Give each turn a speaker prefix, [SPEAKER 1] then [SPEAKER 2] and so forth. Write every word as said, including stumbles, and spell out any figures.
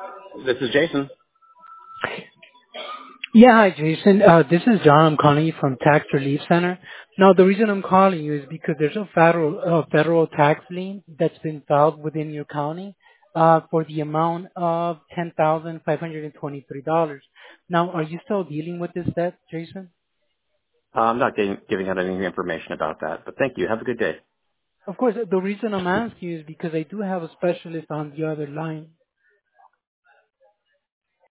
[SPEAKER 1] This is Jason.
[SPEAKER 2] Yeah, hi Jason. Uh, this is John. I'm calling you from Tax Relief Center. Now, the reason I'm calling you is because there's a federal uh, federal tax lien that's been filed within your county uh, for the amount of ten thousand five hundred and twenty-three dollars. Now, are you still dealing with this debt, Jason?
[SPEAKER 1] Uh, I'm not getting, giving out any information about that, but thank you. Have a good day.
[SPEAKER 2] Of course, the reason I'm asking you is because I do have a specialist on the other line